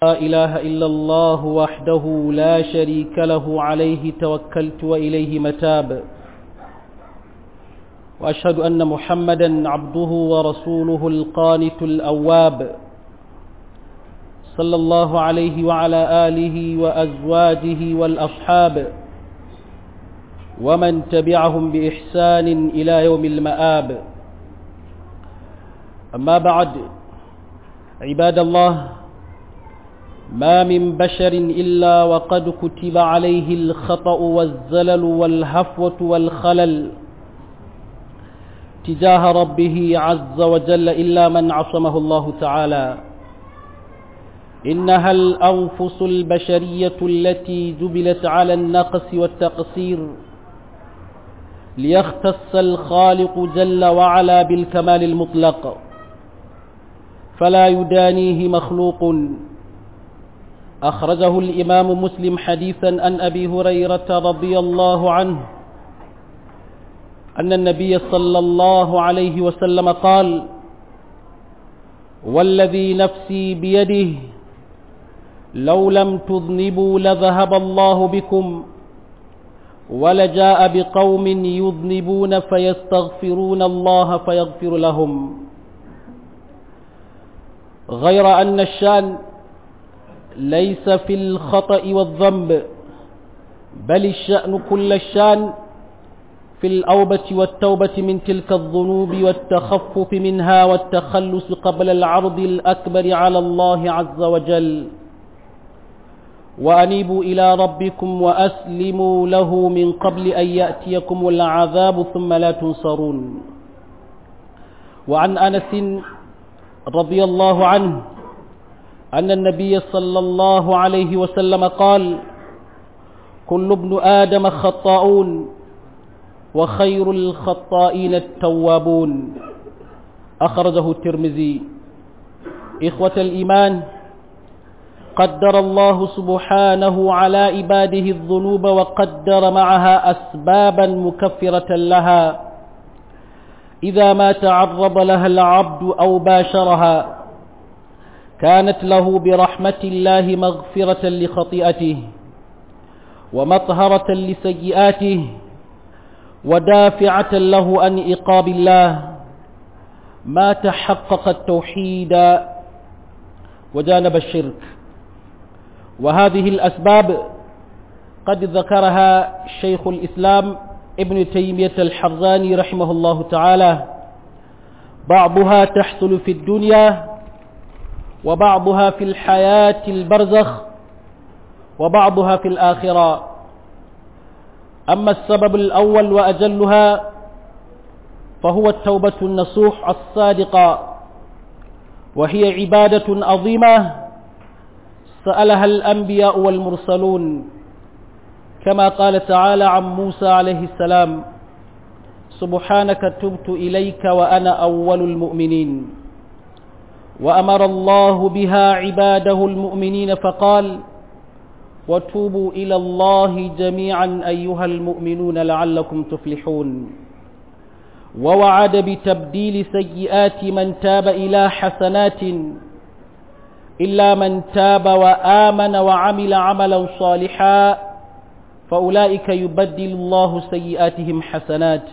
لا إله إلا الله وحده لا شريك له عليه توكلت وإليه متاب وأشهد أن محمدا عبده ورسوله القانت الأواب صلى الله عليه وعلى آله وأزواجه والأصحاب ومن تبعهم بإحسان إلى يوم المآب. أما بعد، عباد الله، ما من بشر إلا وقد كتب عليه الخطأ والزلل والهفوة والخلل تجاه ربه عز وجل إلا من عصمه الله تعالى. إنها الأنفس البشرية التي جبلت على النقص والتقصير ليختص الخالق جل وعلا بالكمال المطلق، فلا يدانيه مخلوق. أخرجه الإمام مسلم حديثا عن أبي هريرة رضي الله عنه أن النبي صلى الله عليه وسلم قال: والذي نفسي بيده لو لم تذنبوا لذهب الله بكم ولجاء بقوم يذنبون فيستغفرون الله فيغفر لهم. غير أن الشأن ليس في الخطأ والذنب، بل الشأن كل الشأن في الأوبة والتوبة من تلك الذنوب والتخفف منها والتخلص قبل العرض الأكبر على الله عز وجل. وأنيبوا إلى ربكم وأسلموا له من قبل أن يأتيكم العذاب ثم لا تنصرون. وعن أنس رضي الله عنه أن النبي صلى الله عليه وسلم قال: كل ابن آدم خطاؤون وخير الخطائين التوابون. أخرجه الترمذي. إخوة الإيمان، قدر الله سبحانه على عباده الذنوب وقدر معها أسبابا مكفرة لها إذا ما تعرض لها العبد أو باشرها، كانت له برحمة الله مغفرة لخطيئته ومطهرة لسيئاته ودافعة له عن عقاب الله ما تحقق التوحيد وجانب الشرك. وهذه الأسباب قد ذكرها شيخ الإسلام ابن تيمية الحراني رحمه الله تعالى، بعضها تحصل في الدنيا وبعضها في الحياة البرزخ وبعضها في الآخرة. أما السبب الأول وأجلها فهو التوبة النصوح الصادقة، وهي عبادة عظيمة سألها الأنبياء والمرسلون، كما قال تعالى عن موسى عليه السلام: سبحانك تبت إليك وأنا أول المؤمنين. وأمر الله بها عباده المؤمنين فقال: وتوبوا إلى الله جميعا أيها المؤمنون لعلكم تفلحون. ووعد بتبديل سيئات من تاب إلى حسنات إلا من تاب وآمن وعمل عملا صالحا فأولئك يبدل الله سيئاتهم حسنات.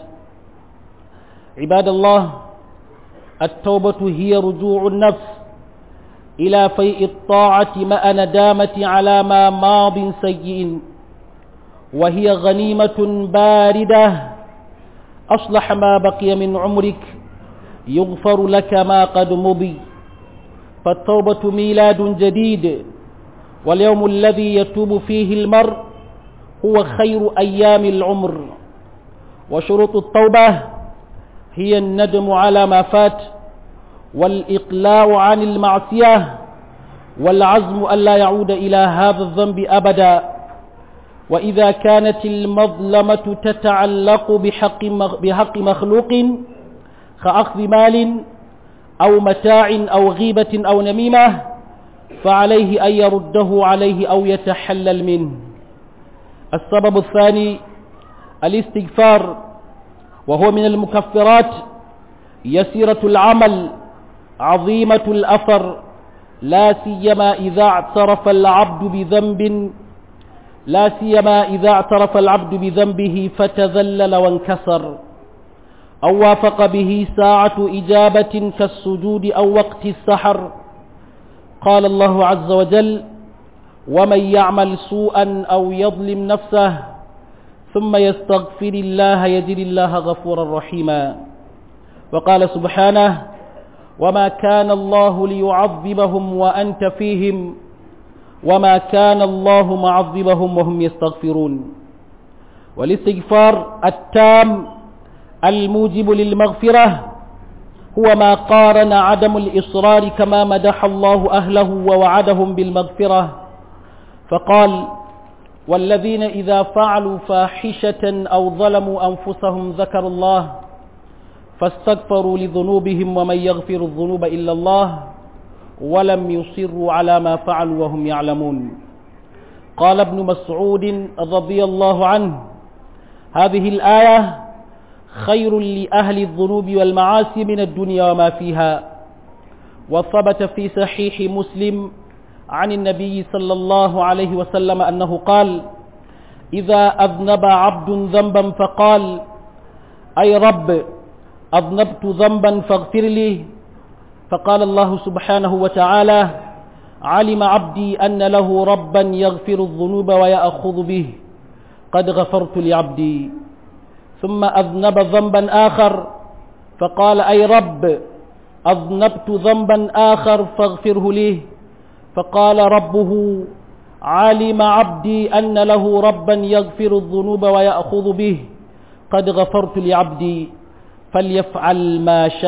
عباد الله، التوبة هي رجوع النفس إلى فيء الطاعة مع ندامة على ما ماض سيء، وهي غنيمة باردة أصلح ما بقي من عمرك يغفر لك ما قد مضي. فالتوبة ميلاد جديد، واليوم الذي يتوب فيه المرء هو خير أيام العمر. وشروط التوبة هي الندم على ما فات، والإقلاع عن المعصية، والعزم ألا يعود إلى هذا الذنب أبدا. وإذا كانت المظلمة تتعلق بحق مخلوق كأخذ مال أو متاع أو غيبة أو نميمة، فعليه أن يرده عليه أو يتحلل منه. السبب الثاني الاستغفار، وهو من المكفرات، يسيرة العمل عظيمة الأثر، لا سيما إذا اعترف العبد بذنبه فتذلل وانكسر أو وافق به ساعة إجابة كالسجود أو وقت السحر. قال الله عز وجل: ومن يعمل سوءا أو يظلم نفسه ثم يستغفر الله يجد الله غفورا رحيما. وقال سبحانه: وما كان الله ليعذبهم وأنت فيهم وما كان الله معذبهم وهم يستغفرون. والاستغفار التام الموجب للمغفرة هو ما قارن عدم الإصرار كما مدح الله أهله ووعدهم بالمغفرة، فقال: والذين إذا فعلوا فاحشة أو ظلموا أنفسهم ذكروا الله فاستغفروا لذنوبهم ومن يغفر الذنوب إلا الله ولم يصروا على ما فعلوا وهم يعلمون. قال ابن مسعود رضي الله عنه: هذه الآية خير لأهل الذنوب والمعاصي من الدنيا وما فيها. وثبت في صحيح مسلم عن النبي صلى الله عليه وسلم أنه قال: إذا أذنب عبد ذنبا فقال: أي رب أذنبت ذنبا فاغفر لي، فقال الله سبحانه وتعالى: علم عبدي أن له ربا يغفر الذنوب ويأخذ به، قد غفرت لعبدي. ثم أذنب ذنبا آخر فقال: أي رب أذنبت ذنبا آخر فاغفره لي، فقال ربه: علم عبدي أن له ربا يغفر الذنوب ويأخذ به، قد غفرت لعبدي، فليفعل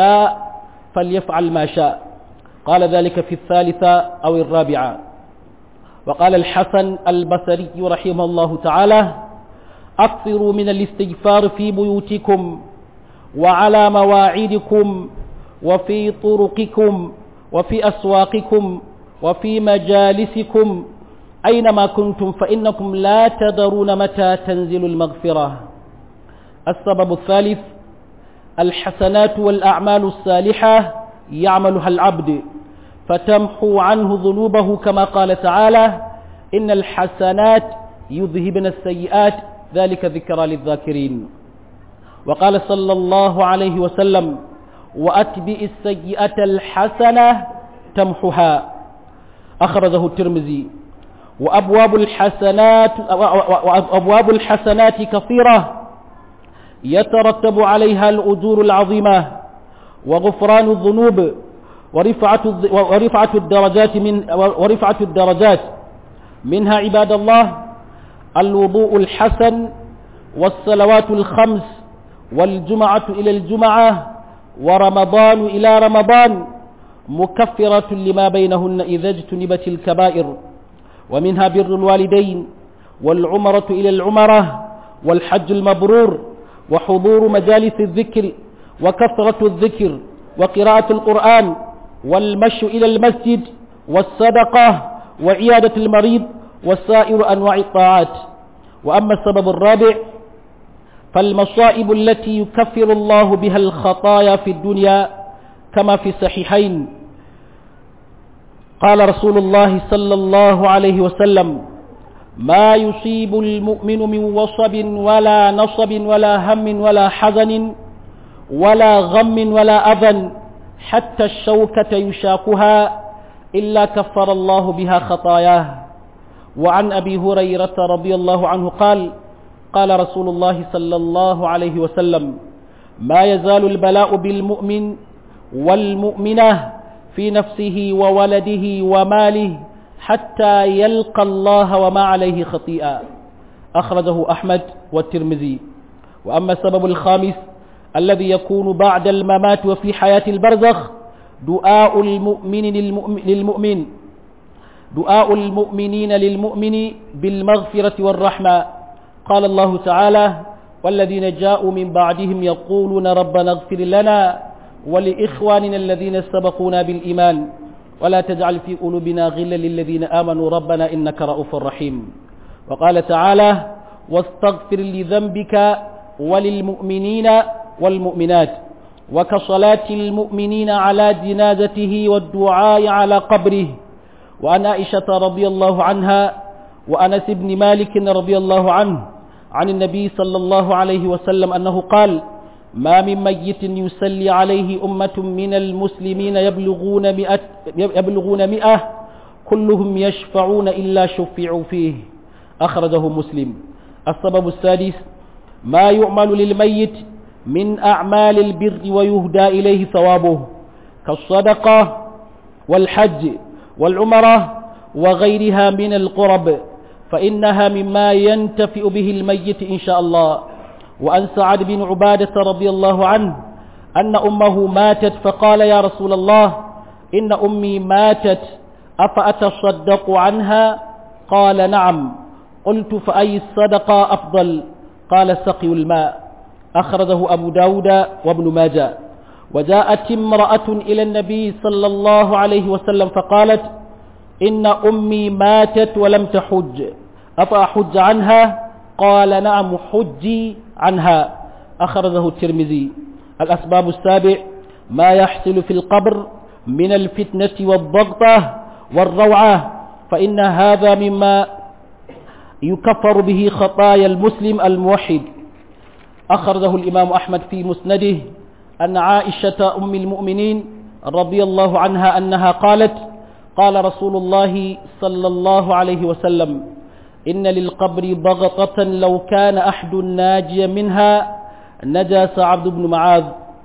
ما شاء. قال ذلك في الثالثة أو الرابعة. وقال الحسن البصري رحمه الله تعالى: أكثروا من الاستغفار في بيوتكم وعلى مواعيدكم وفي طرقكم وفي أسواقكم وفي مجالسكم أينما كنتم فإنكم لا تدرون متى تنزل المغفرة. السبب الثالث: الحسنات والأعمال الصالحة يعملها العبد فتمحو عنه ذنوبه، كما قال تعالى: إن الحسنات يذهبن السيئات ذلك ذكرى للذاكرين. وقال صلى الله عليه وسلم: وأتبع السيئة الحسنة تمحها. أخرجه الترمذي. وأبواب الحسنات كثيرة يترتب عليها الأجور العظيمة وغفران الذنوب ورفعة الدرجات منها عباد الله الوضوء الحسن والصلوات الخمس والجمعة إلى الجمعة ورمضان إلى رمضان مكفرة لما بينهن إذا اجتنبت الكبائر. ومنها بر الوالدين والعمرة إلى العمرة والحج المبرور وحضور مجالس الذكر وكثرة الذكر وقراءة القرآن والمشي إلى المسجد والصدقة وعيادة المريض وسائر أنواع الطاعات. وأما السبب الرابع فالمصائب التي يكفر الله بها الخطايا في الدنيا، كما في الصحيحين قال رسول الله صلى الله عليه وسلم: ما يصيب المؤمن من وصب ولا نصب ولا هم ولا حزن ولا غم ولا أذى حتى الشوكة يشاقها إلا كفر الله بها خطاياه. وعن أبي هريرة رضي الله عنه قال: قال رسول الله صلى الله عليه وسلم: ما يزال البلاء بالمؤمن والمؤمنة في نفسه وولده وماله حتى يلقى الله وما عليه خطيئة. أخرجه أحمد والترمذي. وأما السبب الخامس الذي يكون بعد الممات وفي حياة البرزخ دعاء المؤمنين للمؤمن بالمغفرة والرحمة. قال الله تعالى: والذين جاءوا من بعدهم يقولون ربنا اغفر لنا ولإخواننا الذين سبقونا بالإيمان ولا تجعل في قلوبنا غلا للذين آمنوا ربنا إنك رؤوف رحيم. وقال تعالى: واستغفر لذنبك وللمؤمنين والمؤمنات وكصلاة المؤمنين على جنازته والدعاء على قبره وعن عائشة رضي الله عنها وأنس بن مالك رضي الله عنه عن النبي صلى الله عليه وسلم أنه قال: ما من ميت يصلي عليه أمة من المسلمين يبلغون 100 كلهم يشفعون إلا شفعوا فيه. أخرجه مسلم. السبب السادس: ما يعمل للميت من أعمال البر ويهدى إليه ثوابه كالصدقة والحج والعمرة وغيرها من القرب، فإنها مما ينتفع به الميت إن شاء الله. وأن سعد بن عبادة رضي الله عنه أن أمه ماتت فقال: يا رسول الله، إن أمي ماتت أفأتصدق عنها؟ قال: نعم. قلت: فأي الصدقة أفضل؟ قال: سقي الماء. أخرجه أبو داود وابن ماجه. وجاءت امرأة إلى النبي صلى الله عليه وسلم فقالت: إن أمي ماتت ولم تحج أفأحج عنها؟ قال: نعم، حجي عنها. أخرجه الترمذي. الأسباب السابع: ما يحصل في القبر من الفتنة والضغطة والروعة، فإن هذا مما يكفر به خطايا المسلم الموحد. أخرجه الإمام أحمد في مسنده أن عائشة أم المؤمنين رضي الله عنها أنها قالت: قال رسول الله صلى الله عليه وسلم: إن للقبر ضغطة لو كان أحد ناجيا منها نجا سعد بن معاذ.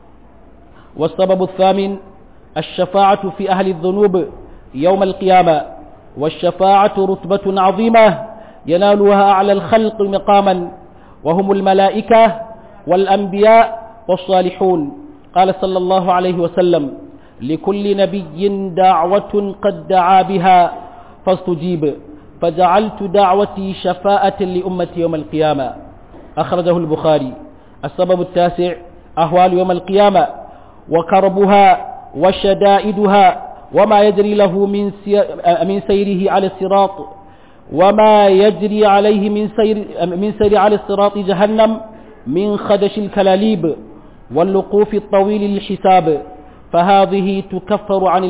والسبب الثامن: الشفاعة في أهل الذنوب يوم القيامة، والشفاعة رتبة عظيمة ينالها أعلى الخلق مقاما، وهم الملائكة والأنبياء والصالحون. قال صلى الله عليه وسلم: لكل نبي دعوة قد دعا بها فاستجيب، فجعلت دعوتي شفاءة لأمتي يوم القيامة. أخرجه البخاري. السبب التاسع: أهوال يوم القيامة وكربها وشدائدها، وما يجري له من سيره على الصراط، وما يجري عليه من سير على الصراط جهنم من خدش الكلاليب والوقوف الطويل للحساب، فهذه تكفر عن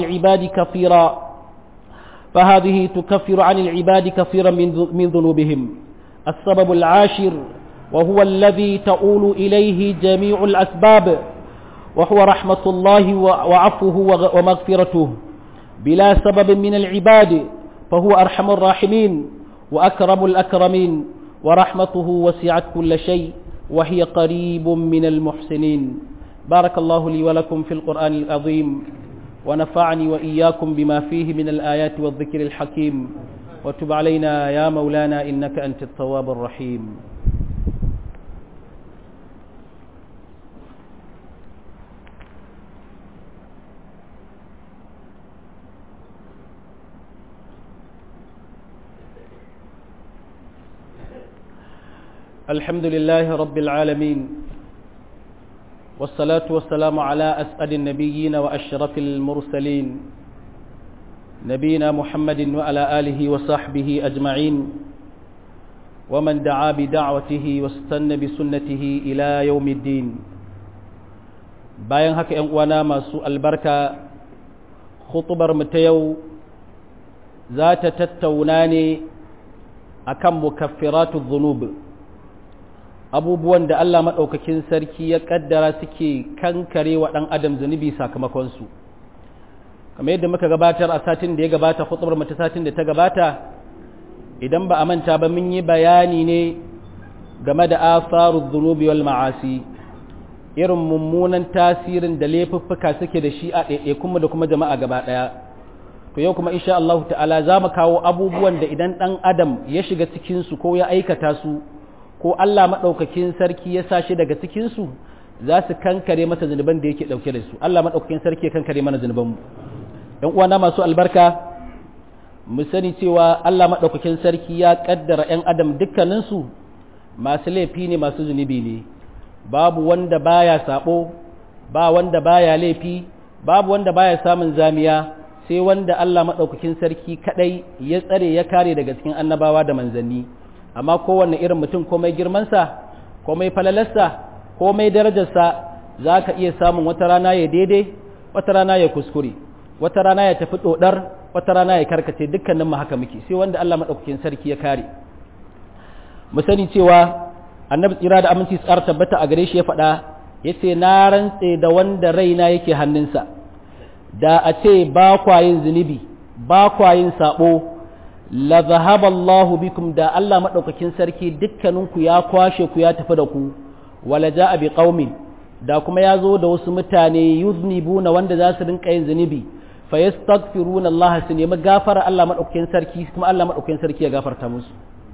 العباد كثيرا من ذنوبهم. السبب العاشر: وهو الذي تؤول إليه جميع الأسباب، وهو رحمة الله وعفوه ومغفرته بلا سبب من العباد، فهو أرحم الراحمين وأكرم الأكرمين، ورحمته وسعت كل شيء وهي قريب من المحسنين. بارك الله لي ولكم في القرآن العظيم، ونفعني وإياكم بما فيه من الآيات والذكر الحكيم، وتب علينا يا مولانا إنك أنت التواب الرحيم. الحمد لله رب العالمين، والصلاة والسلام على أسعد النبيين وأشرف المرسلين، نبينا محمد وعلى آله وصحبه أجمعين، ومن دعا بدعوته واستنى بسنته إلى يوم الدين. bayan haka ‘yan uwana masu albarka, khutubar mu ta yau za ta tattauna ne akan mukaffiratu dhunub, abubuwan da Allah maɗaukakin sarki ya ƙaddara suke kankare wa ɗan adam zunubi sakamakonsu. Kamar yadda muka gabatar a satin da ya gabata, khutubar mu ta satin da ta gabata, idan ba a manta ba mun yi bayani ne game da atharu dhunubi wal ma'asi, irin mummunan tasirin da laifuffuka suke da shi a ɗaiɗaikunmu da kuma jama'a gaba ɗaya. To yau kuma insha Allah ta'ala za mu kawo abubuwan da idan ɗan adam ya shiga cikinsu ko ya aikata su, ko Allah maɗaukakin sarki ya sa shi daga cikinsu, za su kankare masa zunuban da yake ɗauke da su. Allah maɗaukakin sarki ya kankare mana zunubanmu. ‘Yan uwana masu albarka, mu sani cewa Allah maɗaukakin sarki ya ƙaddara ‘yan adam dukkaninsu masu laifi ne, masu zunubi ne. Babu wanda baya sabo, ba wanda baya laifi, babu wanda baya samun zamiya, sai wanda Allah maɗaukakin sarki kaɗai ya tsare ya kare daga cikin annabawa da manzanni. Amma kowanne irin mutum, komai girmansa, komai falalarsa, komai darajarsa, za ka iya samun wata rana ya daidai, wata rana ya kuskure, wata rana ya tafi ɗoɗar, wata rana ya karkace, dukkanin mu haka muke, sai wanda Allah madaukakin sarki ya kare. Mu sani cewa annabi tsira da aminci tsar tabbata a gare shi ya faɗa, yace na rantse da wanda raina yake hannunsa, da a ce ba kwayin zunubi ba kwayin sabo, la zahaba Allahu bikum, da Allah madaukakin sarki dukkaninku ya kwashe ku ya tafi da ku, wala ja'a bi qaumin, da kuma ya zo da wasu mutane yuznibuna wanda za su rinka yin zunubi, fa yastaghfiruna Allah, su nemi gafara Allah madaukakin sarki, kuma Allah madaukakin sarki ya gafarta musu.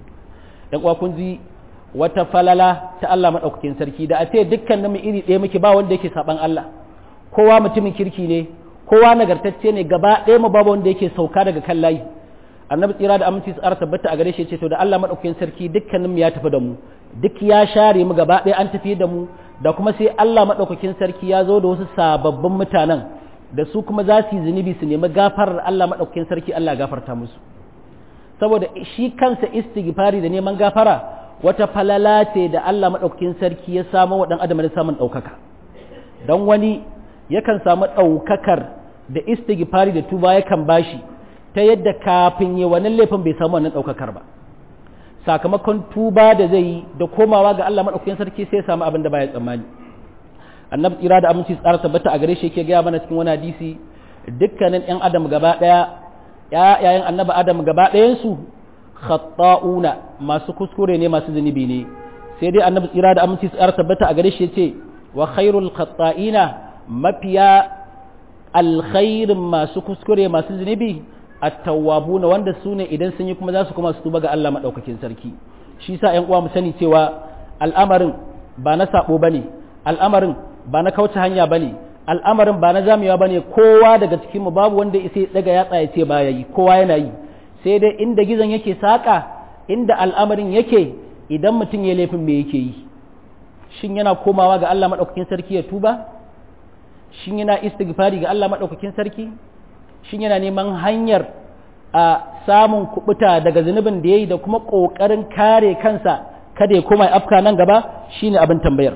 Dan uwa kun ji wata falala ta Allah madaukakin sarki, da a ce dukkanin mu iri ɗaya muke, ba wanda yake saban Allah, kowa mutumin kirki ne, kowa nagartacce ne, gaba ɗaya mu babu wanda yake sauka daga kan layi. Annabi tsira da aminci tsara tabbata a gare shi ce to da Allah madaukakin sarki dukkanin mu ya tafi da mu, duk ya share mu gaba ɗaya an tafi da mu, da kuma sai Allah madaukakin sarki ya zo da wasu sababbin mutanen da su kuma za su yi zunubi su nemi gafarar Allah madaukakin sarki, Allah gafarta musu. Saboda shi kansa istighfari da neman gafara wata falala ce da Allah madaukakin sarki ya samu wa dan adam da samun ɗaukaka. Dan wani yakan samu ɗaukakar da istighfari da tuba yakan bashi ta yadda kafin yi wannan laifin bai samu wannan ɗaukakar ba, sakamakon tuba da zai yi da komawa ga Allah maɗaukakin sarki sai ya samu abin da baya tsammani. Annabi tsira da aminci tsara tabbata a gare shi yake gaya mana cikin wani hadisi, dukkanin ƴan adam gaba ɗaya, ƴaƴayen annabi adam gaba ɗayansu khata'una, masu kuskure ne, masu zunubi ne, sai dai annabi tsira da aminci tsara tabbata a gare shi yace wa khairul khata'ina, mafiya alkhairin masu kuskure masu zunubi at-tawwabuna, wanda su ne idan sun yi kuma za su kuma su tuba ga Allah madaukakin sarki. Shi sa ƴan uwa mu sani cewa al'amarin ba na sabo bane, al'amarin ba na kauce hanya bane, al'amarin ba na zamewa bane. Kowa daga cikin mu babu wanda sai daga yatsa ya ce baya yi, kowa yana yi, sai dai inda gizon yake saka, inda al'amarin yake, idan mutum ya laifin me yake yi, shin yana komawa ga Allah madaukakin sarki ya tuba, shin yana istighfari ga Allah madaukakin sarki, shin yana neman hanyar a samun kubuta daga zunubin da ya yi da kuma ƙoƙarin kare kansa kada ya koma afka nan gaba, shine abin tambayar.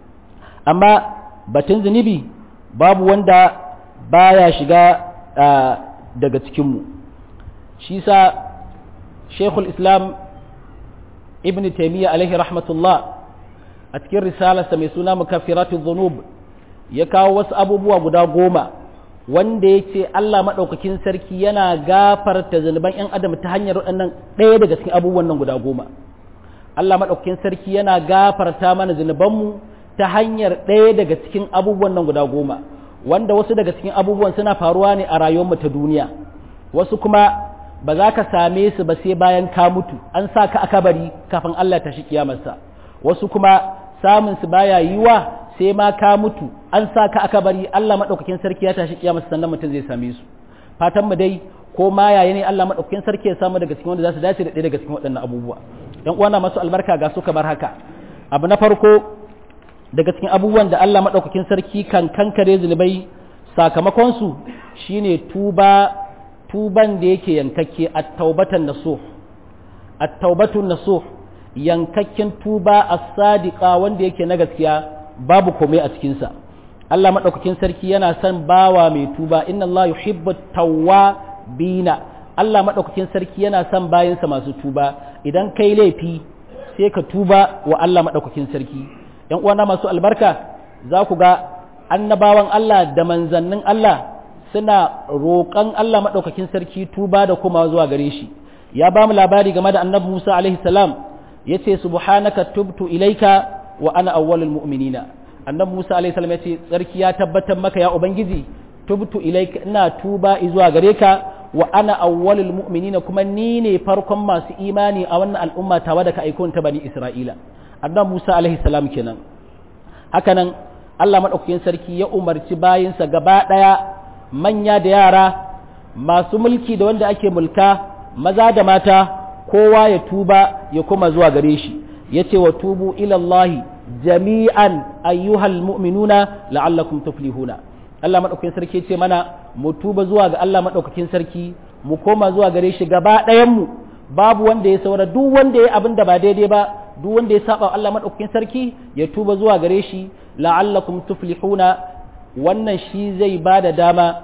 Amma batun zunubi babu wanda baya shiga daga cikinmu. Shi sa Sheikhul Islam Ibn Taymiyyah alaihi rahmatullah a cikin risalarsa mai suna Mukaffiratuz Zunub ya kawo wasu abubuwa guda 10 wanda ya ce Allah maɗaukakin sarki yana gafarta zunuban ‘yan adam ta hanyar waɗannan ɗaya daga cikin abubuwan nan guda 10. Allah maɗaukakin sarki yana gafarta mana zunubanmu ta hanyar ɗaya daga cikin abubuwan nan guda 10, wanda wasu daga cikin abubuwan suna faruwa ne a rayuwarmu ta duniya, wasu kuma ba za ka same su ba sai bayan ka mutu, an sa ka a kabari kafin Allah ta shi kiyamarsa, wasu kuma samun su baya yiwa sai ma ka mutu, an sa ka aka bari Allah maɗaukakin sarki ya tashi kiyama sannan mutum zai same su. Fatan mu dai ko ma yaya ne Allah maɗaukakin sarki ya samu daga cikin wanda za su dace da ɗaya daga cikin waɗannan abubuwa. Dan uwana masu albarka ga su kamar haka. Abu na farko daga cikin abubuwan da Allah maɗaukakin sarki kan kankare zunubai sakamakon su shine tuban da yake yankakke, at-taubatan nasuh. At-taubatun nasuh, yankakken tuba as-sadiqa wanda yake na gaskiya, babu komai a cikinsa. Allah maɗaukakin sarki yana son bawa mai tuba, inna Allah yuhibbu tawwabina. Allah maɗaukakin sarki yana son bayansa masu tuba. Idan kai laifi sai ka tuba wa Allah maɗaukakin sarki. ‘Yan uwana masu albarka, za ku ga annabawan Allah da manzannin Allah suna roƙon Allah maɗaukakin sarki tuba da kuma zuwa gare shi. Ya ba mu labari game da annabi Musa alaihi salam, ya ce subhanaka tubtu ilaika wa ana awwalul mu'minina. Annabi Musa alaihi salam yace tsarki ya tabbatar maka ya ubangiji, tubtu ilaika, ina tuba zuwa gare ka, wa ana awwalul mu'minina, kuma ni ne farkon masu imani a wannan al'umma tawa da ka aiko ta bani Isra'ila. Annabi Musa alaihi salam kenan. Hakanan Allah madaukakin sarki ya umarci bayinsa gaba daya, manya da yara, masu mulki da wanda ake mulka, maza da mata, kowa ya tuba ya kuma zuwa gare shi. Yace wa tubu ila Allah jami'an ayyuhal mu'minuna la'allakum tuflihuna. Allah madaukakin sarki yace mana mu tuba zuwa ga Allah madaukakin sarki, mu koma zuwa gare shi gaba ɗayan mu, babu wanda ya saura, duk wanda ya abin da ba daidai ba, duk wanda ya saba Allah madaukakin sarki ya tuba zuwa gare shi, la'allakum tuflihuna. Wannan shi zai bada dama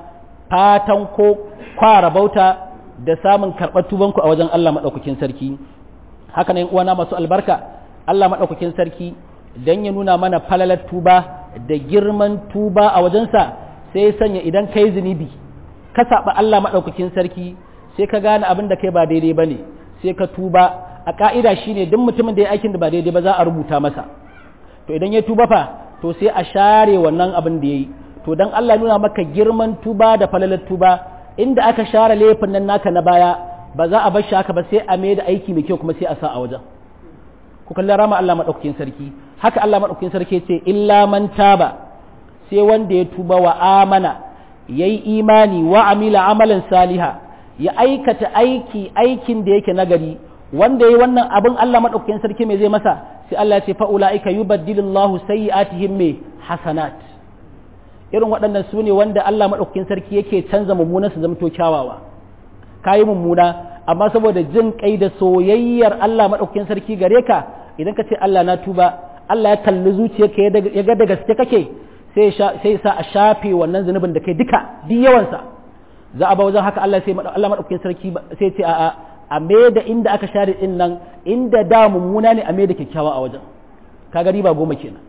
fatan ko kwara bauta da samun karɓar tubanku a wajen Allah maɗaukakin sarki. Haka ne uwana masu albarka, Allah maɗaukakin sarki dan ya nuna mana falalar tuba da girman tuba a wajensa, sai ya sanya idan kai zunubi ka saba Allah maɗaukakin sarki, sai ka gane abin da kai ba daidai bane, sai ka tuba. A ka'ida shine duk mutumin da ya aikin da ba daidai ba za a rubuta masa, to idan ya tuba fa to sai a share wannan abin da yayi. To dan Allah nuna maka girman tuba da falalar tuba, inda aka share laifin nan naka na baya ba za a bar shi haka ba, sai a mai da aiki mai kyau kuma sai a sa a wajen. Ku kalli rama Allah maɗaukakin sarki. Haka Allah maɗaukakin sarki ce illa man taba, sai wanda ya tuba wa amana, yayi imani wa amila amalan saliha, ya aikata aikin da yake nagari, wanda yayi wannan abin Allah maɗaukakin sarki mai zai masa, sai Allah ya ce fa ulaika yubaddilullahu sayyi'atihim hasanat. Irin waɗannan su ne wanda Allah maɗaukakin sarki yake canza mummunan su zamto kyawawa. Kayi mummuna amma saboda jin kai da soyayyar Allah maɗaukakin sarki gare ka, idan ka ce Allah na tuba, Allah ya kalli zuciyarka ya ga da gaske kake, sai sa a shafe wannan zunubin da kai duka duk yawansa. Za a ba wajen haka Allah maɗaukakin sarki sai ce a me da inda aka share din nan, inda da mummuna ne a me da kyakkyawa a wajen. Ka ga riba 10 kenan.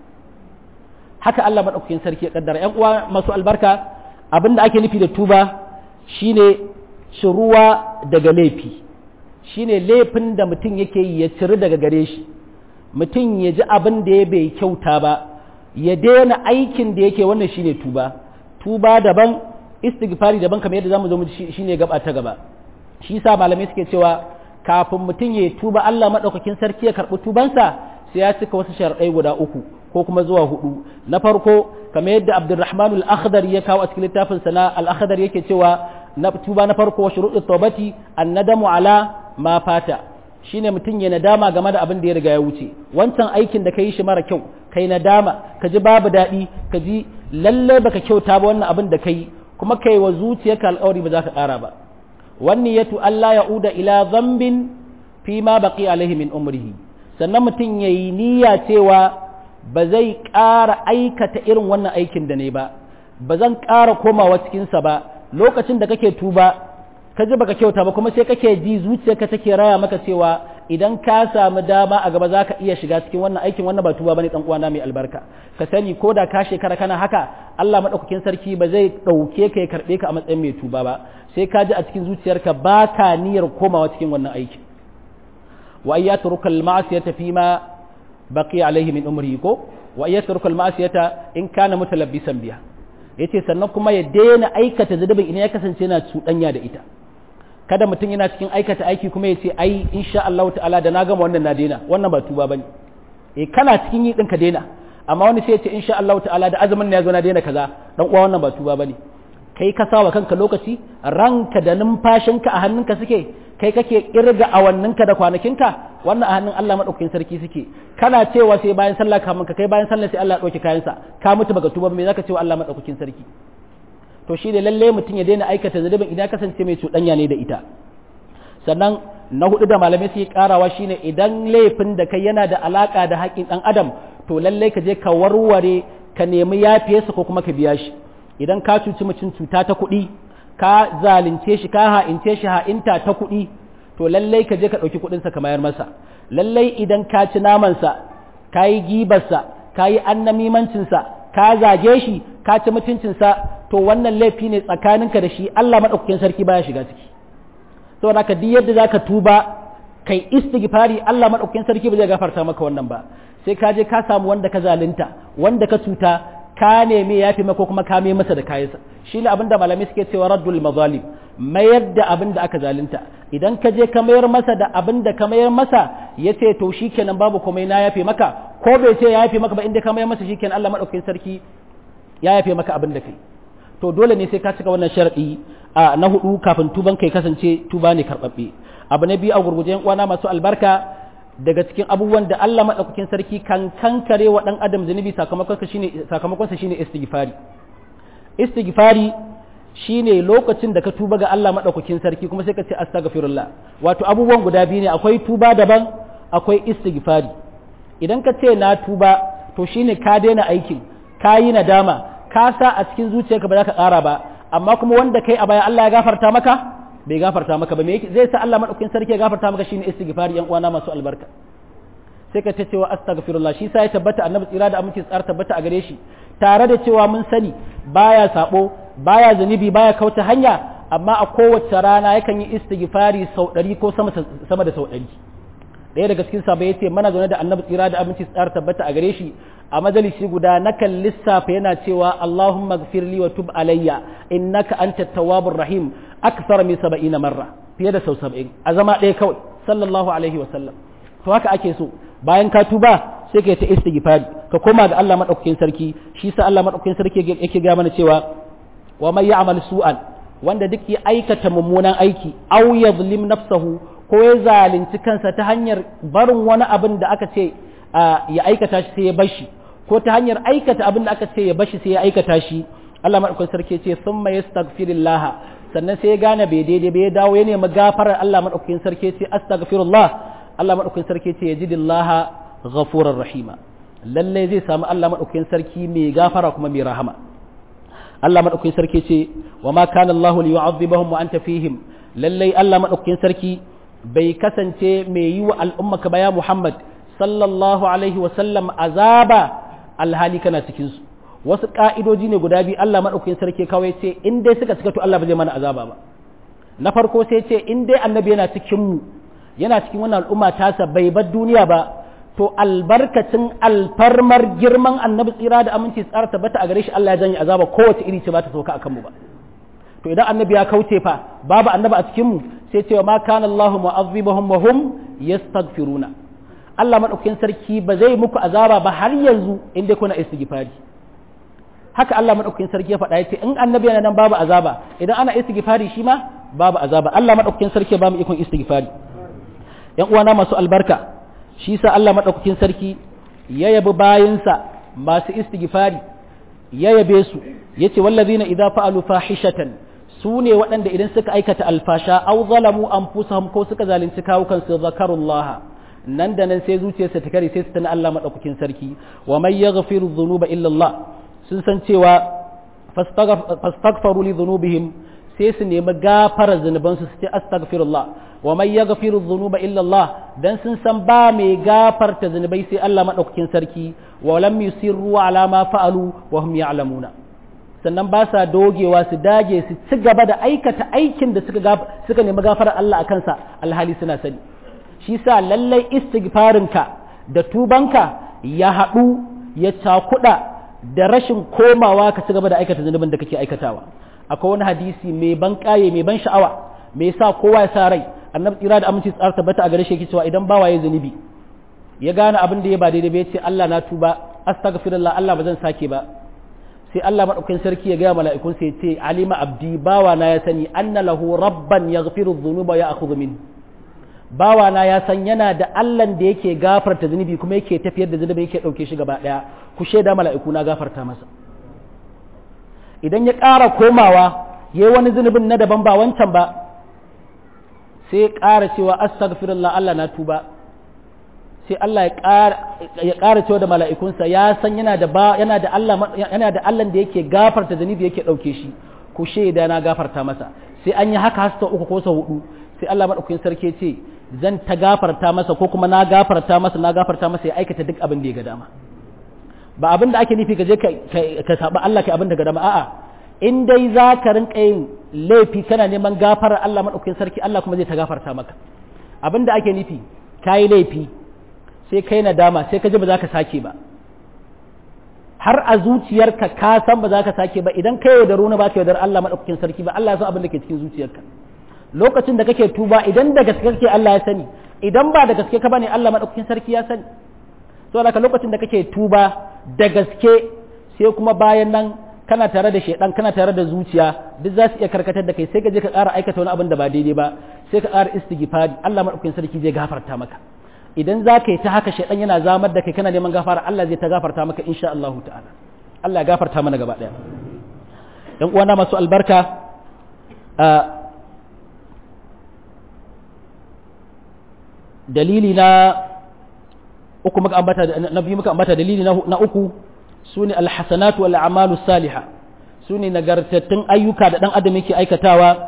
Haka Allah maɗaukakin sarki ya kaddara. ‘Yan uwa masu albarka, abin da ake nufi da tuba shine ciruwa daga laifi, shine laifin da mutum yake yi ya ciri daga gare shi, mutum ya ji abin da ya bai kyauta ba, ya daina aikin da yake, wannan shine tuba. Tuba daban, istighfari daban, kamar yadda zamu zo mu shine gaba ta gaba. Shi yasa malamai suke cewa kafin mutum ya tuba Allah maɗaukakin sarki ya karɓi tubansa, sai ya cika wasu sharaɗai guda 3 ko kuma zuwa 4. Na farko, kamar yadda Abdurrahman al-Akhdar ya kawo a cikin littafin sa na al-Akhdar yake cewa na tuba na farko wa shuruɗut tawbati an-nadamu ala ma fata, shine mutum ya nadama game da abin da ya riga ya wuce. Wancan aikin da kai shi mara kyau, kai nadama, ka ji babu daɗi, ka ji lalle baka kyauta ba wannan abin da kai, kuma kai wa zuciyarka alƙawari ba za ka ƙara ba. Wannan yatu Allah ya'uda ila dhanbin fi ma baqi alaihi min umrihi, sannan mutum yayi niyya cewa ba zai ƙara aikata irin wannan aikin da ne ba, ba zan ƙara komawa cikinsa ba. Lokacin da kake tuba, ka ji baka kyauta ba, kuma sai kake ji zuciyarka take raya maka cewa idan ka samu dama a gaba za ka iya shiga cikin wannan aikin, wannan ba tuba bane dan uwana mai albarka. Ka sani ko da ka shekara kana haka, Allah madaukakin sarki ba zai ɗauke ka ya karɓe ka a matsayin mai tuba ba, sai ka ji a cikin zuciyarka ba ka niyyar komawa cikin wannan aikin. Wa ayyatruka al-ma'siyata fima baqi alaihi min umrihi, ko wa yatruku al-ma'siyata in kana mutalabbisan biha, yace sannan kuma ya daina aikata zunubin idan ya kasance yana cuɗanya da ita. Kada mutum yana cikin aikata aiki kuma yace ai insha Allah ta'ala da na gama wannan na daina, wannan ba tuba bane. Kana cikin yi din ka daina, amma wani sai yace insha Allah ta'ala da azumin ne yazo na daina kaza, dan uwa wannan ba tuba bane. Kai ka sawa kanka lokaci, ranka da numfashinka a hannunka suke, kai kake kirga awanninka da kwanakinka, wannan a hannun Allah madaukakin sarki suke. Kana cewa sai bayan sallah kamun ka kai bayan sallah sai Allah ya dauke kayansa, ka mutu baka tuba, me zaka cewa Allah madaukakin sarki? To shi ne lalle mutum ya daina aikata zunubin idan kasance mai cuɗanya ne da ita. Sannan na 4 da malamai suke karawa shine idan laifin da kai yana da alaka da haƙƙin ɗan adam, to lalle ka je ka warware, ka nemi yafiyarsa ko kuma ka biya shi. Idan ka cuci mutum cuta ta kuɗi, ka zalunce shi, ka ha'ince shi ha'inta ta kuɗi, to lallai ka je ka ɗauki kuɗinsa ka mayar masa. Lallai idan ka ci namansa, ka yi gibarsa, ka yi annamimancinsa, ka zage shi, ka ci mutuncinsa, to wannan laifi ne tsakaninka da shi, Allah maɗaukakin sarki baya shiga ciki. Saboda haka duk yadda za ka tuba, kai istighfari, Allah maɗaukakin sarki ba zai gafarta maka wannan ba. Sai ka je ka samu wanda ka zalunta, wanda ka cuta, ka nemi ya fi mako kuma ka mai masa da kayansa. Shi ne abinda malamai suke cewa raddul mazalim, mayar da abin da aka zalunta. Idan ka je ka mayar masa da abin da ka mayar masa, ya ce to shi kenan babu komai na yafe maka, ko bai ce ya yafe maka ba, inda ka mayar masa shi kenan Allah maɗaukakin sarki ya yafe maka abin da kai. To dole ne sai ka cika wannan sharaɗi na 4 kafin tuban kai kasance tuba ne karɓaɓɓe. Abu na 2 a gurguje yan uwana masu albarka, daga cikin abubuwan da Allah maɗaukakin sarki kan kankare wa ɗan adam zunubi sakamakonsa shine istighfari. Istighfari shine lokacin da ka tuba ga Allah maɗaukakin sarki kuma sai ka ce astaghfirullah. Wato abubuwan guda biyu ne, akwai tuba daban, akwai istighfari. Idan ka ce na tuba, to shine ka daina aikin, ka yi nadama, ka sa a cikin zuciyarka ba za ka ƙara ba, amma kuma wanda kai a baya Allah ya gafarta maka bai gafarta maka ba me yake zai sa Allah madaukakin sarki ya gafarta maka shine istighfari yan uwana masu albarka sai ka ta cewa astaghfirullah shi sai ya tabbata annabi tsira da aminci tsar tabbata a gare shi tare da cewa mun sani baya sabo baya zanibi baya kauta hanya amma a kowace rana yakan yi istighfari sau 100 ko sama da sau 100 ɗaya daga cikin sahabbai yace mana zaune da annabi tsira da aminci tsar tabbata a gare shi a majalisi guda nakan lissafa yana cewa Allahumma ighfirli wa tub alayya innaka antat tawwabur rahim akthar min 70 marra fiye da sau 70 a zama ɗaya kawai sallallahu alaihi wa sallam to haka ake so bayan ka tuba sai ka yi ta istighfari ka koma ga Allah madaukakin sarki shi sa Allah madaukakin sarki yake ga mana cewa wa may ya'mal su'an wanda duk ya aikata mummunan aiki aw yadhlim nafsahu ko ya zalunci kansa ta hanyar barin wani abin da aka ce ya aikata shi sai ya bashi ko ta hanyar aikata abin da aka ce ya bashi sai ya aikata shi Allah madaukakin sarki ce thumma yastaghfirullah sannan sai ya gane bai daidai bai dawo ya nemi gafarar Allah madaukakin sarki ce astaghfirullah Allah madaukakin sarki ce yajidillaha ghafurar rahima lalle zai samu Allah madaukakin sarki mai gafara kuma mai rahama Allah madaukakin sarki ce wa ma kana Allah liyu'adhibahum wa anta fihim lalle Allah madaukakin sarki bai kasance mai yi wa al'ummaka ba ya Muhammad sallallahu alaihi wa sallam azaba alhali kana cikin su wasu ka'idoji ne guda biyu Allah madaukakin sarki kawai ce in dai suka cika to Allah ba zai mana azaba ba na farko sai ce in dai annabi yana cikin mu yana cikin wannan al'umma tasa bai bar duniya ba to albarkacin alfarmar girman annabi tsira da aminci tsara tabbata a gare shi Allah ya janye azaba kowace iri ce ba ta sauka akan mu ba to idan annabi ya kauce fa babu annabi a cikin mu sai ce ma kana Allahu mu'azzibahum wa hum yastaghfiruna Allah madaukakin sarki ba zai muku azaba ba har yanzu in dai kuna istighfari haka Allah madaukakin sarki ya faɗa yace in annabi yana nan babu azaba idan ana istighfari shi ma babu azaba Allah madaukakin sarki ba mu ikon istighfari yan uwana masu albarka shi sa Allah madaukakin sarki ya yabi bayinsa masu istighfari ya yabe su yace wallazina idza fa'alu fahishatan su ne waɗanda idan suka aikata alfasha aw zalamu anfusahum ko suka zalunci kawukan su zakarullah nan da nan sai zuciyarsa ta kare sai su tana Allah madaukakin sarki wa may yaghfiru dhunuba illa Allah sun san cewa fastaghfaru li dhunubihim sai su nemi gafara zunubansu su ce astaghfirullah wa may yaghfiru dhunuba illa Allah dan sun san ba mai gafarta zunubai sai Allah madaukakin sarki wa lam yusirru ala ma fa'alu wa hum ya'lamuna sannan ba sa dogewa su dage su ci gaba da aikata aikin da suka nemi gafarar Allah a kansa alhali suna sani shi sa lallai istighfarinka da tubanka ya haɗu ya cakuɗa da rashin komawa ka ci gaba da aikata zunubin da kake aikatawa akwai wani hadisi mai ban kaye mai ban sha'awa mai sa kowa ya sa rai annabi tsira da aminci tsara tabbata a gare shi yake cewa idan bawa ya zunubi ya gane abin da ya ba daidai ba ya ce Allah na tuba astaghfirullah Allah ba zan sake ba sai Allah madaukakin sarki ya gaya mala'ikun sai ya ce alima abdi bawa na ya sani anna lahu rabban yaghfiru dhunuba ya akhudhu min bawa na ya san yana da Allah da yake gafarta zunubi kuma yake tafiyar da zunubi yake dauke shi gaba daya ku shaida mala'iku na gafarta masa idan ya ƙara komawa yayi wani zunubin na daban ba wancan ba sai ya ƙara cewa astaghfirullah Allah na tuba sai Allah ya ƙara cewa da mala'ikunsa ya san yana da Allah da yake gafarta zunubi yake ɗauke shi ku shaida na gafarta masa sai an yi haka hasta uku ko sa hudu sai Allah madaukakin sarki ce zan ta gafarta masa ko kuma na gafarta masa ya aikata duk abin da ya ga dama ba abin da ake nufi ka je ka saba Allah kai abin da ga dama a'a in dai za ka rinka yin laifi kana neman gafarar Allah madaukakin sarki Allah kuma zai ta gafarta maka abin da ake nufi kayi laifi sai kai nadama sai ka ji ba za ka sake ba har a zuciyarka ka san ba za ka sake ba idan kai yaudaro na ba ka yaudar Allah madaukakin sarki ba Allah ya san abin da ke cikin zuciyarka lokacin da kake tuba idan da gaske kake Allah ya sani idan ba da gaske ka bane Allah madaukakin sarki ya sani saboda lokacin da kake tuba da gaske sai kuma bayan nan kana tare da shedan kana tare da zuciya duk za su iya karkatar da kai sai ka je ka ƙara aikata wani abin da ba daidai ba sai ka ƙara istighfari Allah madaukakin sarki zai gafarta maka idan za ka yi ta haka shaidan yana zamar da kai kana neman gafara Allah zai ta gafarta maka insha Allah ta'ala Allah ya gafarta mana gaba daya ɗan uwana masu albarka dalili na uku muka ambata na biyu muka ambata dalili na uku sune alhasanatu wal a'malu salihah su ne nagartattun ayyuka da ɗan adam yake aikatawa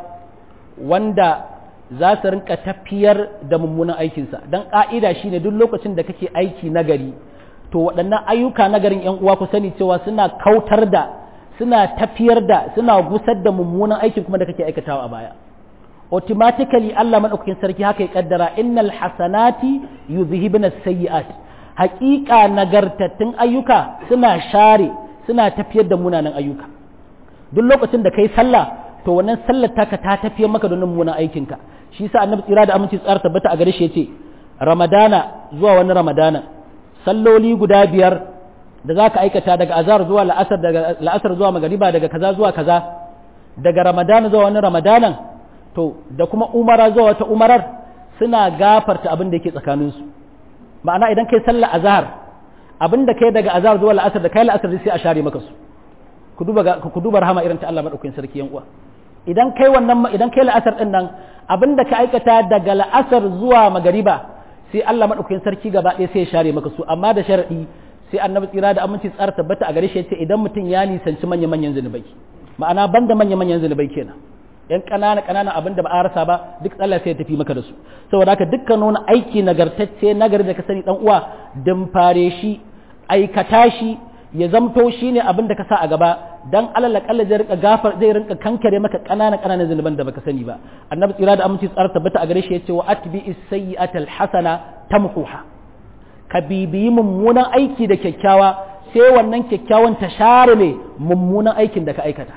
wanda za su rinka tafiyar da mummunan aikinsa. Don ƙa'ida shi ne duk lokacin da kake aiki nagari, to waɗannan ayyuka nagarin ‘yan uwa ku sani cewa suna kautar da, suna tafiyar da, suna gusar da mummunan aikin kuma da kake aikatawa a baya. Automatically Allah maɗaukakin sarki haka ya ƙaddara innal hasanati yuzhibna sayyi'at. Haƙiƙa nagartattun ayyuka suna share, suna tafiyar da munanan ayyuka. Duk lokacin da kai sallah, to wannan sallar taka ta tafiyar maka da mummunan aikinka. Shi yasa Annabi tsira da aminci tsara tabbata a gare shi yace Ramadana zuwa wani Ramadana salloli guda 5 da zaka aikata daga azhar zuwa la'asar, daga la'asar zuwa magriba, daga kaza zuwa kaza, daga Ramadana zuwa wani Ramadanan, to da kuma umara zuwa wata umarar suna gafarta abin da yake tsakaninsu. Ma'ana idan kai sallar azhar, abin da kai daga azhar zuwa la'asar da kai la'asar sai a share maka su. Ku duba rahama irin ta Allah madaukakin sarki yan uwa. Idan kai la'asar din nan, abin da ka aikata daga la'asar zuwa magariba sai Allah madaukakin sarki gaba ɗaya sai ya share maka su, amma da sharadi sai Annabi tsira da aminci tsara tabbata a gare shi yace idan mutum ya nisanci manyan zunubai. Ma'ana banda manyan zunubai kenan. Yan ƙanana abin da ba a rasa ba duk Allah sai ya tafi maka da su. Saboda haka dukkan wani aiki nagartacce nagari da ka sani dan uwa, dan fare shi, aikata shi, ya zamto shi ne abin da ka sa a gaba, dan alal akalla zai rinka kankare maka ƙananan zunuban da baka sani ba. Annabi tsira da aminci tsara tabbata a gare shi yace wa atbi'is sayyi'ata alhasana tamhuha. Ka bibiyi mummunan aiki da kyakkyawa, sai wannan kyakkyawan ta share ne mummunan aikin da ka aikata.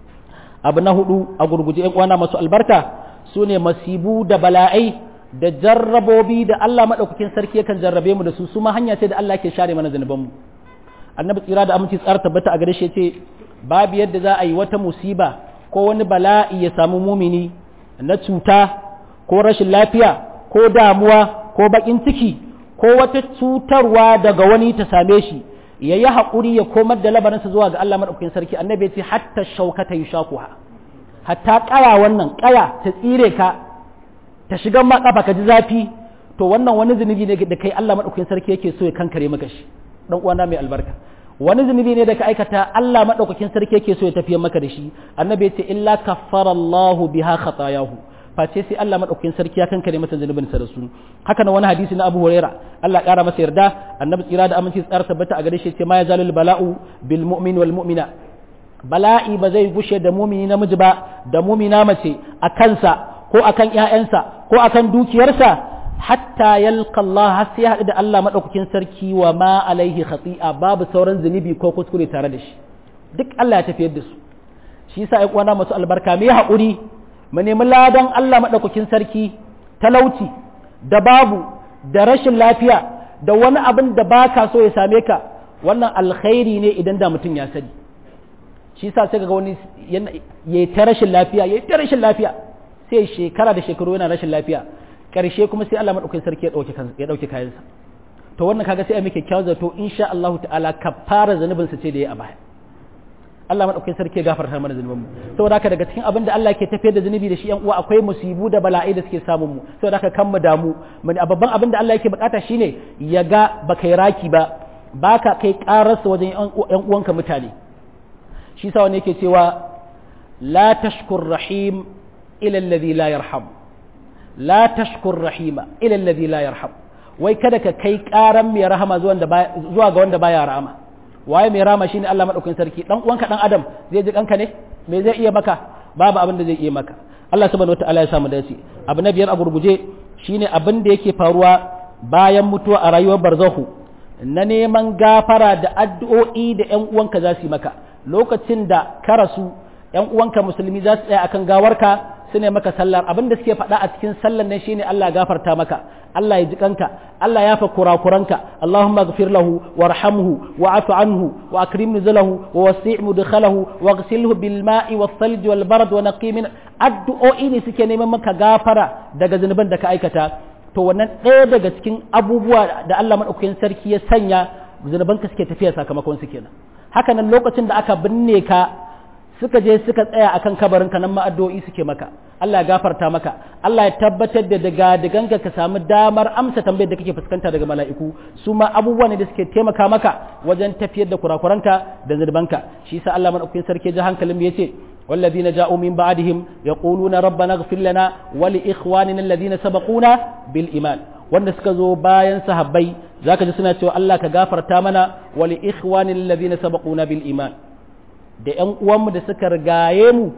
Abu na 4 a gurguje ƴan uwana masu albarka sune masibu da bala'ai da jarrabobi da Allah madaukakin sarki yakan jarrabe mu da su ma hanya ce da Allah yake share mana zanuban mu. Annabi tsira da aminci tsara tabbata a gare shi yace babu yadda za a yi wata musiba ko wani bala'i ya samu mumini na cuta ko rashin lafiya ko damuwa ko bakin ciki ko wata cutarwa daga wani ta same shi ya yi haƙuri ya komar da labarinsa zuwa ga Allah maɗaukakin sarki. Annabi ya ce hatta shaukata yushakuha, hatta ƙaya wannan ƙaya ta tsire ka ta shiga ma ƙafa ka ji zafi, to wannan wani zunubi ne da kai Allah maɗaukakin sarki yake so ya kankare maka shi. Dan uwana mai albarka, wani zunubi ne da ka aikata Allah maɗaukakin sarki yake so ya tafiye maka da shi. Annabi ya ce illa kaffara Allahu biha khatayahu, face sai Allah madaukakin sarki ya kankare masa zunubin sa da su. Haka na wani hadisi na Abu Huraira, Allah ƙara masa yarda, Annabi tsira da aminci tsara tabbata a gare shi ce ma yazalul bala'u bil mu'min wal mu'mina. Bala'i ba zai gushe da mumini namiji ba da mumina mace a kansa ko akan ƴaƴansa ko akan dukiyarsa hatta yalqa Allah, har sai ya haɗu da Allah madaukakin sarki wa ma alaihi khati'a, babu sauran zunubi ko kuskure tare da shi. Duk Allah ya tafiyar da su. Shi yasa ƴan uwana masu albarka mu yi haƙuri, mu nemi ladan Allah maɗaukakin sarki. Talauci da babu da rashin lafiya da wani abin da ba ka so ya same ka, wannan alkhairi ne idan da mutum ya sani. Shi sa sai ga wani ya ta rashin lafiya sai shekara da shekaru yana rashin lafiya, ƙarshe kuma sai Allah maɗaukakin sarki ya ɗauke kayansa. To wannan kaga sai a mai kyakkyawan zato insha Allah ta'ala kafara zanubinsa ce da ya a baya. Allah madaukakin sarki ya gafarta mana zunubanmu. Saboda haka daga cikin abin da Allah ke tafiyar da zunubi da shi yan uwa akwai musibu da bala'i da suke samun mu. Saboda haka kan mu damu, babban abin da Allah yake bukata shine ya ga baka yi raki ba, baka kai kararsa wajen yan uwanka mutane. Shi sa wani yake cewa la tashkur rahim ila alladhi la yarham. La tashkur rahima ila alladhi la yarham. Wai kada ka kai karan mai rahama zuwa ga wanda baya rahama. Waye mai rama shine Allah madaukakin sarki. Dan uwanka dan adam zai ji kanka ne? Me zai iya maka? Babu abin da zai iya maka. Allah subhanahu wataala ya samu dace. Abu na 5 a gurguje shine abin da yake faruwa bayan mutuwa a rayuwar barzahu, na neman gafara da addu'o'i da ƴan uwanka za su yi maka. Lokacin da ka rasu, ƴan uwanka musulmi za su tsaya akan gawarka su ne maka sallar. Abin da suke faɗa a cikin sallar ne shine Allah gafarta maka, Allah ya ji kanka, Allah ya fa kurakuranka, Allahumma ighfir lahu warhamhu wa'fu anhu wa akrim nuzulahu wa wasi' mudkhalahu waghsilhu bil ma'i was thalj wal barad wa naqi min. Addu'o'i ne suke neman maka gafara daga zunuban da ka aikata. To wannan ɗaya daga cikin abubuwa da Allah madaukakin sarki ya sanya zunubanka suke tafiya sakamakon su kenan. Haka nan lokacin da aka binne ka, suka je suka tsaya akan kabarinka nan ma addu'o'i suke maka Allah ya gafarta maka Allah ya tabbatar da daga diganka ka samu damar amsa tambayar da kake fuskanta daga mala'iku su ma abubuwa ne da suke taimaka maka wajen tafiyar da kurakuranka da zunubanka shi yasa Allah madaukakin sarki ji hankalin mu yace والذين جاءوا من بعدهم يقولون ربنا اغفر لنا ولإخواننا الذين سبقونا بالإيمان wanda suka zo bayan sahabbai zaka ji suna cewa Allah ka gafarta mana wa li ikhwanil ladina sabaquna bil iman da ƴan uwanmu da suka rigaye mu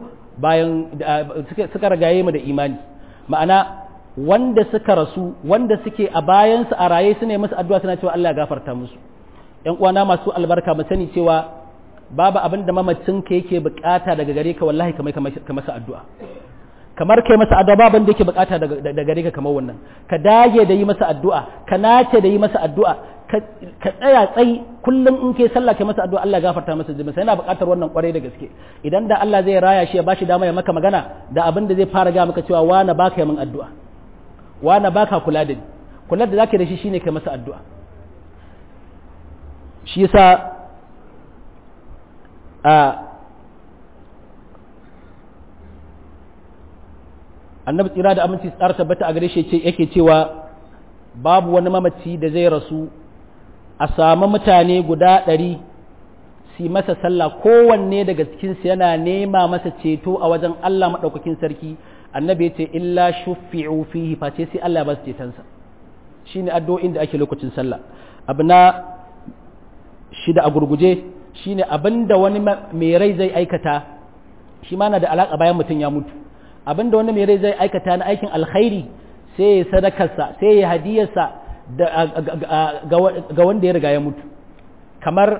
da imani ma'ana wanda suka rasu wanda suke a bayan su a raye su ne musu addu'a suna cewa Allah ya gafarta musu ƴan uwana masu albarka mu sani cewa babu abin da mamacin ka yake bukata daga gare ka wallahi ka masa addu'a kamar kai masa addu'a babu da yake bukata daga gare ka kamar wannan ka dage da yi masa addu'a ka nace da yi masa addu'a ka tsaya tsayi kullum in kai sallah kai masa addu'a Allah ya gafarta masa zunubi sai yana bukatar wannan kwarai da gaske idan da Allah zai raya shi ya bashi dama ya maka magana da abin da zai fara ga maka cewa wani baka yi min addu'a wani baka kula da ni kula da zaka da shi shine kai masa addu'a shi yasa annabi tsira da aminci tsara tabbata a gare shi yake cewa babu wani mamaci da zai rasu a samu mutane guda 100 su masa sallah kowanne daga cikinsu yana nema masa ceto a wajen Allah maɗaukakin sarki annabi ya ce illa shuffi'u fihi face sai Allah ba su cetonsa shine addu'o'in da ake lokacin sallah abu na shida a gurguje shine abinda wani mai rai zai aikata shi ma na da alaka bayan mutum ya mutu abinda wani mai rai zai aikata na aikin alkhairi sai ya sadakarsa sai ya hadiyarsa ga wanda ya riga ya mutu kamar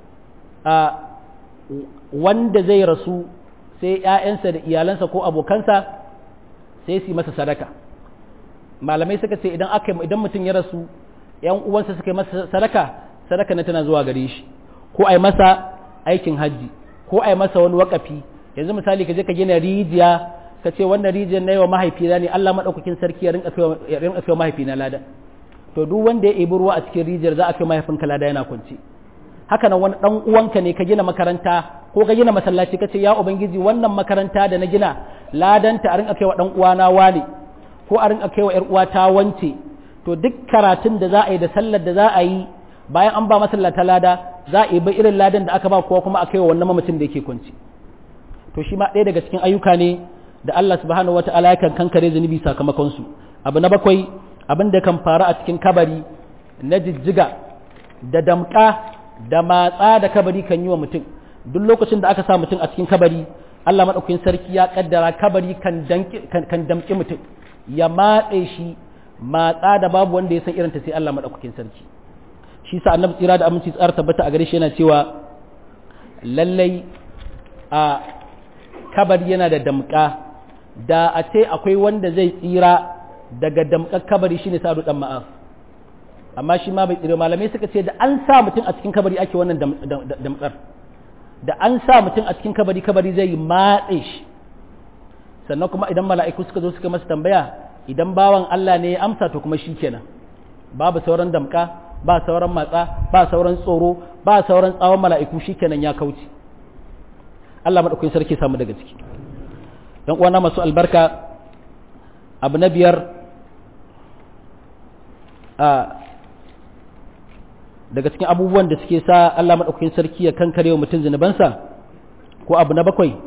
wanda zai rasu sai ‘ya'yansa da iyalansa ko abokansa sai su yi masa sadaka malamai suka ce idan mutum ya rasu ‘yan uwansa suka yi masa sadaka na tana zuwa gare shi ko a yi masa aikin hajji ko a yi masa wani wakafi yanzu misali ka je ka gina rijiya ka ce wannan rijiyar na yi wa mahaifina ne Allah maɗaukakin sarki ya rinka fi wa mahaifina lada to duk wanda ya ibi ruwa a cikin rijiyar za a fi mahaifinka lada yana kwance haka nan wani ɗan uwanka ne ka gina makaranta ko ka gina masallaci ka ce ya ubangiji wannan makaranta da na gina ladanta a rinka kai wa ɗan uwana wane ko a rinka kai wa ƴar uwata wance to duk karatun da za a yi da sallar da za a yi bayan an ba masallata lada za a yi irin ladan da aka ba kowa kuma a kai wa wannan mamacin da yake kwanci to shi ma ɗaya daga cikin ayyuka ne da Allah subhanahu wata'ala yakan kankare zunubi sakamakon su abu na 7 abin da kan faru a cikin kabari na jijjiga da damƙa da matsa da kabari kan yi wa mutum duk lokacin da aka sa mutum a cikin kabari Allah madaukakin sarki ya kaddara kabari kan damƙi mutum ya matse shi matsa da babu wanda ya san irin ta sai Allah madaukakin sarki shi sa annabi tsira da aminci tsara tabbata a gare shi yana cewa lallai a kabari yana da damƙa da a ce akwai wanda zai tsira daga damƙar kabari shine Sa'adu dan Ma'az amma shi ma bai tsira malamai suka ce da an sa mutum a cikin kabari ake wannan damƙar da an sa mutum a cikin kabari zai matse shi sannan kuma idan mala'iku suka zo suka masa tambaya idan bawan Allah ne ya amsa to kuma shikenan babu sauran damƙa ba sauran matsa ba sauran tsoro ba sauran tsawon mala'iku shikenan ya kauce Allah madaukakin sarki samu daga ciki dan uwana masu albarka abu na 5 daga cikin abubuwan da suke sa Allah madaukakin sarki ya kankare wa mutum zunubansa ko abu na 7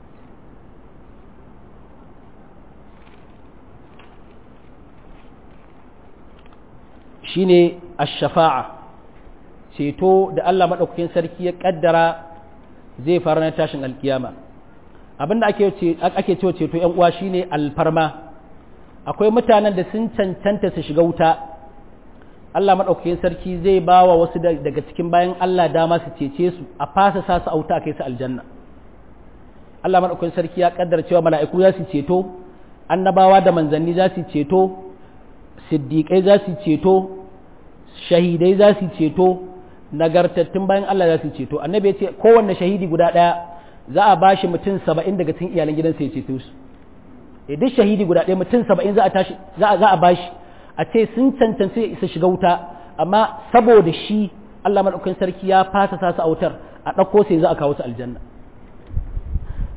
shine ash-shafa'a ceto da Allah madaukakin sarki ya kaddara zai fara na tashin alkiyama abinda ake cewa ceto yan uwa shine alfarma akwai mutanen da sun cancanta su shiga wuta Allah madaukakin sarki zai bawa wasu daga cikin bayan Allah dama su cece su a fasa sa su auta kai su aljanna Allah madaukakin sarki ya kaddara cewa mala'iku za su ceto annabawa da manzanni za su ceto siddiqai za su ceto shahidai za su ceto nagartattun bayan Allah za su ceto annabi ya ce kowanne shahidi guda ɗaya za a ba shi mutum 70 daga cikin iyalan gidansa ya ceto su duk shahidi guda ɗaya mutum 70 za a ba shi a ce sun cancanci su shiga wuta amma saboda shi Allah madaukakin sarki ya fasa sa su a wutar a ɗauko sai za a kawo su aljanna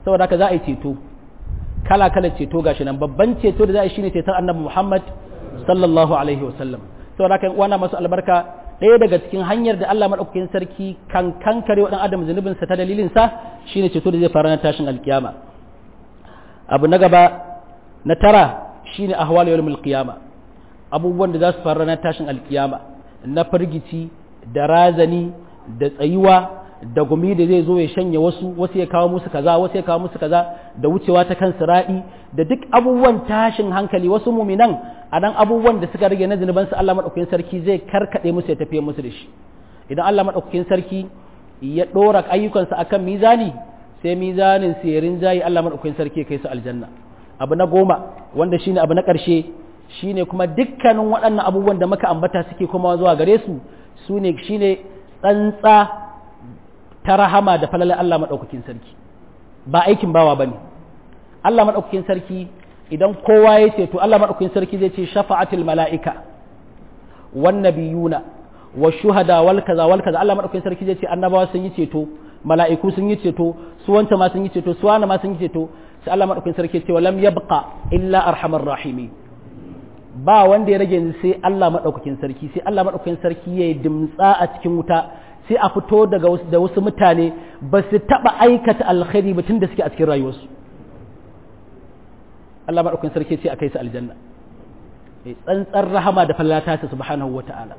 saboda haka za a yi ceto kala ceto gashi nan babban ceto da za a yi shine ceton annabi Muhammad sallallahu alaihi wasallam saboda haka uwana masu albarka ɗaya daga cikin hanyar da Allah madaukakin sarki kan kankare wa dan adam zunubin sa ta dalilin sa shine ceto da zai fara na tashin alkiyama abu na gaba na tara shine ahwal yawmul qiyama abubuwan da za su fara na tashin alkiyama na firgici da razani da tsayuwa da gumi da zai zo ya shanye wasu ya kawo musu kaza wasu ya kawo musu kaza da wucewa ta kan sira'i da duk abubuwan tashin hankali wasu muminan a nan abubuwan da suka rage na zunubansu Allah madaukakin sarki zai karkade musu ya tafiye musu da shi idan Allah madaukakin sarki ya dora ayyukansa akan mizani sai mizanin su ya rinjayi Allah madaukakin sarki ya kai su aljanna abu na 10 wanda shine abu na karshe shine kuma dukkanin waɗannan abubuwan da muka ambata suke kuma zuwa gare su shine tsantsa ta rahama da falalar Allah maɗaukakin sarki ba aikin bawa ba ne Allah maɗaukakin sarki idan kowa ya ceto Allah maɗaukakin sarki zai ce shafa'atul mala'ika wan nabiyuna wa shuhada wal kaza Allah maɗaukakin sarki zai ce annabawa sun yi ceto mala'iku sun yi ceto su wanta ma sun yi ceto su wani ma sun yi ceto sai Allah maɗaukakin sarki ce walam yabqa illa arhamar rahimi ba wanda ya rage sai Allah maɗaukakin sarki sai Allah maɗaukakin sarki ya dimtsa a cikin wuta sai a fito da wasu mutane ba su taɓa aikata alkhairi ba tun da suke a cikin rayuwarsu Allah maɗaukakin sarki ce a kai su aljanna tsantsar rahama da falala tasa subhanahu wa ta'ala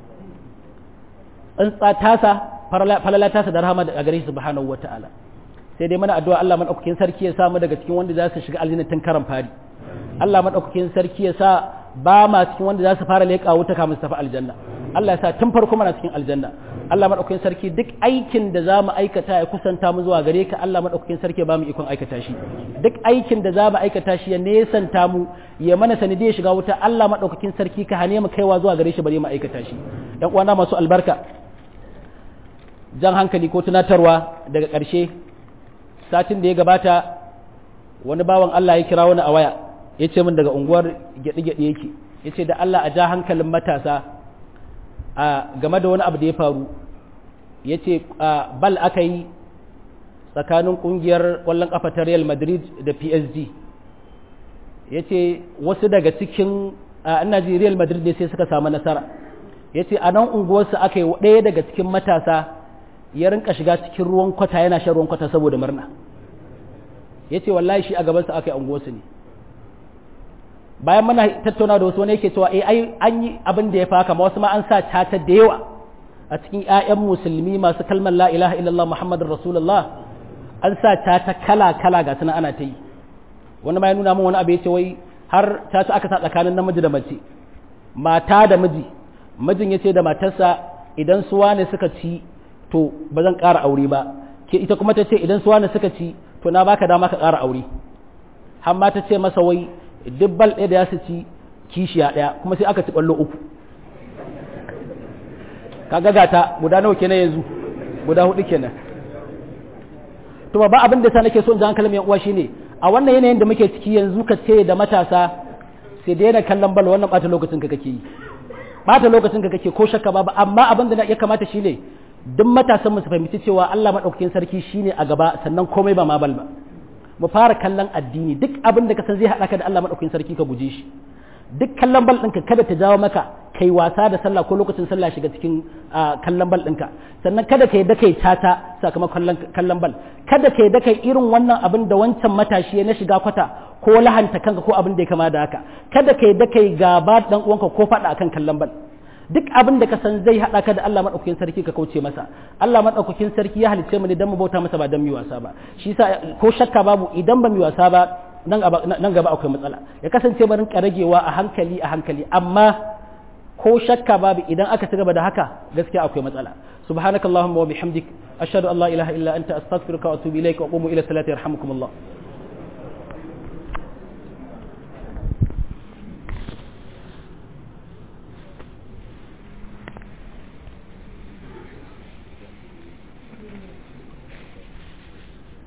falala tasa da rahama da gare shi subhanahu wa ta'ala sai dai mana addu'a Allah maɗaukakin sarki ya samu daga cikin wanda za su shiga aljanna tun karan fari Allah maɗaukakin sarki ya sa ba ma cikin wanda za su fara leƙa wuta kamun su tafi aljanna Allah ya sa tun farko mana cikin aljanna Allah maɗaukakin sarki duk aikin da za mu aikata ya kusanta mu zuwa gare ka Allah maɗaukakin sarki ba mu ikon aikata shi duk aikin da za mu aikata shi ya nesanta mu ya mana sanadiyar shiga wuta Allah maɗaukakin sarki ka hane mu kaiwa zuwa gare shi bare mu aikata shi ɗan uwana masu albarka jan hankali ko tunatarwa daga ƙarshe satin da ya gabata wani bawan Allah ya kira wani a waya ya ce min daga unguwar gyaɗe-gyaɗe yake ya ce da Allah a ja hankalin matasa a game da wani abu da ya faru ya ce bal aka yi tsakanin ƙungiyar ƙwallon ƙafa ta Real Madrid da PSG ya ce wasu daga cikin ina ji Real Madrid ne sai suka samu nasara ya ce a nan unguwarsu aka yi ɗaya daga cikin matasa ya rinka shiga cikin ruwan kwata yana shan ruwan kwata saboda murna ya ce wallahi shi a gabansa aka yi unguwarsu ne bayan mana tattauna da wasu wani yake cewa ai an yi abin da ya fa kama wasu ma an sa tata da yawa a cikin ƴaƴan musulmi masu kalmar la ilaha illallah muhammadur rasulullah an sa tata kala ga suna ana ta yi wani ma ya nuna min wani abu ya ce wai har tata aka sa tsakanin namiji da mace mata da miji mijin ya ce da matarsa idan suwa ne suka ci to ba zan ƙara aure ba ke ita kuma ta ce idan suwa ne suka ci to na baka dama ka ƙara aure har ma ta ce masa wai duk bal ɗaya da ya su ci kishiya ɗaya kuma sai aka ci ƙwallo 3 kaga gata guda nawa kenan yanzu guda 4 kenan to ba abin da sa nake so in ji hankalin yan uwa shine a wannan yanayin da muke ciki yanzu ka ce da matasa sai daina kallon bal wannan bata lokacin ka kake yi bata lokacin ka kake ko shakka ba amma abin da ya kamata shine duk matasan mu su fahimci cewa Allah madaukakin sarki shine a gaba sannan komai ba ma bal ba mu fara kallon addini duk abin da ka san zai haɗa ka da Allah maɗaukakin sarki ka guje shi duk kallon bal ɗinka kada ta jawo maka kai wasa da sallah ko lokacin sallah shiga cikin kallon bal ɗinka sannan kada ka yadda kai tata sakamakon kallon bal kada ka yadda kai irin wannan abin da wancan matashi ya na shiga kwata ko lahanta kanka ko abin da ya kama da haka kada ka yadda kai gaba dan uwanka ko faɗa akan kallon bal duk abin da ka san zai haɗa ka da Allah maɗaukakin sarki ka kauce masa Allah maɗaukakin sarki ya halicce mu ne don mu bauta masa ba don mu wasa ba shi sa ko shakka babu idan ba mu wasa ba nan gaba akwai matsala ya kasance mu rinka ragewa a hankali amma ko shakka babu idan aka ci gaba da haka gaskiya akwai matsala subhanakallahumma wa bihamdik ashhadu an la ilaha illa anta astaghfiruka wa atubu ilaik wa qumu ila salati yarhamukumullah